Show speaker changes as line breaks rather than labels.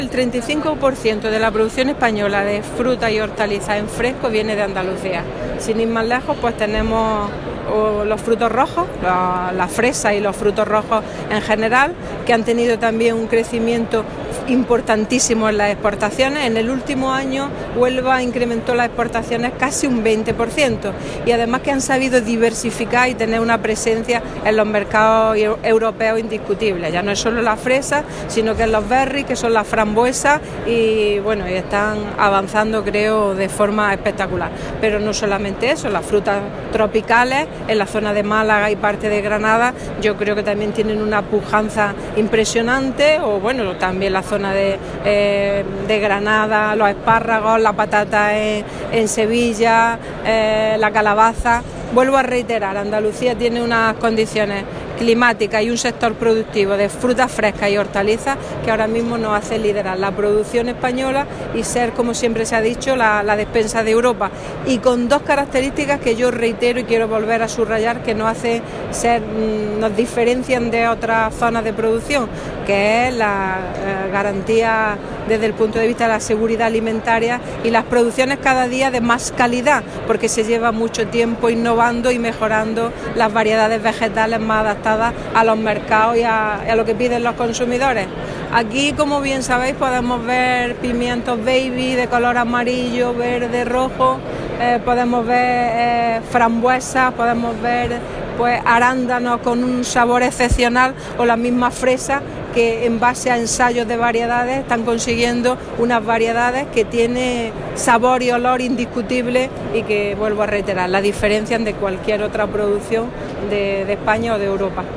El 35% de la producción española de frutas y hortalizas en fresco viene de Andalucía. Sin ir más lejos, pues tenemos los frutos rojos, la fresa y los frutos rojos en general, que han tenido también un crecimiento importantísimo en las exportaciones. En el último año Huelva incrementó las exportaciones casi un 20% y además que han sabido diversificar y tener una presencia en los mercados europeos indiscutibles. Ya no es solo la fresa, sino que es los berries, que son las frambuesas y bueno, y están avanzando, creo, de forma espectacular. Pero no solamente eso, las frutas tropicales en la zona de Málaga y parte de Granada yo creo que también tienen una pujanza impresionante, o bueno, también la zona de Granada, los espárragos, la patata en Sevilla, la calabaza. Vuelvo a reiterar, Andalucía tiene unas condiciones climáticas y un sector productivo de frutas frescas y hortalizas que ahora mismo nos hace liderar la producción española y ser, como siempre se ha dicho, la despensa de Europa, y con dos características que yo reitero y quiero volver a subrayar, que nos diferencian de otras zonas de producción, que es la garantía desde el punto de vista de la seguridad alimentaria y las producciones cada día de más calidad, porque se lleva mucho tiempo innovando y mejorando las variedades vegetales más adaptadas a los mercados y a lo que piden los consumidores. Aquí, como bien sabéis, podemos ver pimientos baby de color amarillo, verde, rojo, podemos ver frambuesas, podemos ver pues arándanos con un sabor excepcional, o las mismas fresas que en base a ensayos de variedades están consiguiendo unas variedades que tienen sabor y olor indiscutible y que, vuelvo a reiterar, la diferencian de cualquier otra producción de España o de Europa.